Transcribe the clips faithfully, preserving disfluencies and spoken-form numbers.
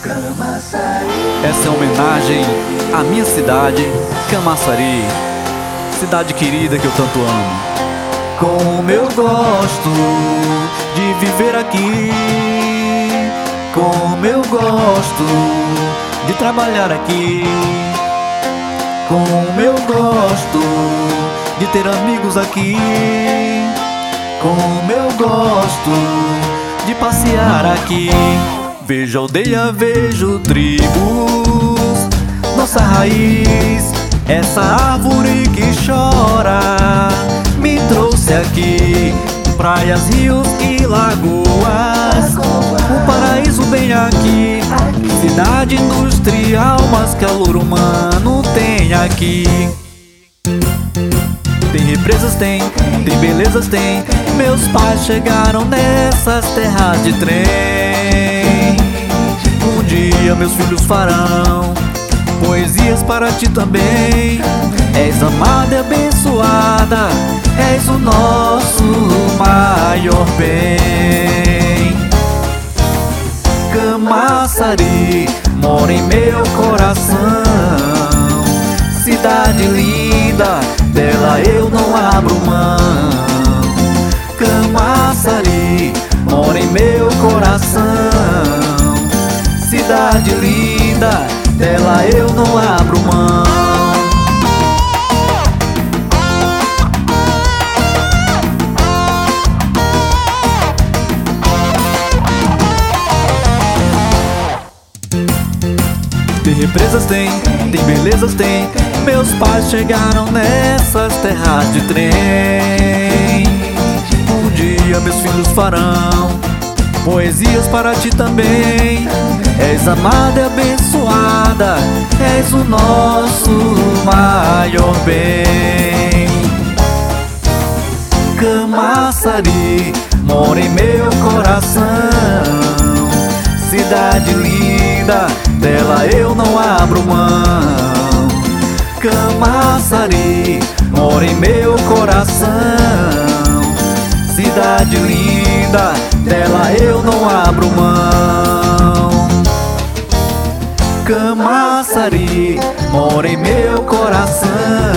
Essa é uma homenagem à minha cidade, Camaçari, cidade querida que eu tanto amo. Como eu gosto de viver aqui, como eu gosto de trabalhar aqui, como eu gosto de ter amigos aqui, como eu gosto de passear aqui. Vejo aldeia, vejo tribos, nossa raiz, essa árvore que chora, me trouxe aqui. Praias, rios e lagoas, um paraíso bem aqui. Cidade industrial, mas calor humano tem aqui. Tem represas, tem, tem belezas, tem. Meus pais chegaram nessas terras de trem. Um dia meus filhos farão poesias para ti também. És amada e abençoada, és o nosso maior bem. Camaçari mora em meu coração, cidade linda, dela eu não abro mão. Camaçari mora em meu coração, cidade linda, dela eu não abro mão. Tem represas, tem, tem belezas, tem. Meus pais chegaram nessas terras de trem. Um dia meus filhos farão poesias para ti também. És amada e abençoada, és o nosso maior bem. Camaçari mora em meu coração, cidade linda, dela eu não abro mão. Camaçari mora em meu coração, cidade linda, dela eu não abro mão. Camaçari mora em meu coração,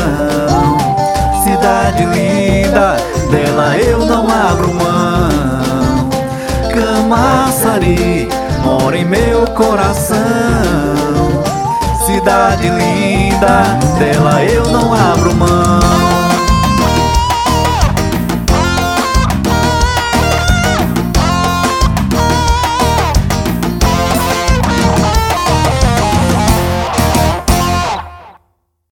cidade linda, dela eu não abro mão. Camaçari mora em meu coração, cidade linda, dela eu não abro mão.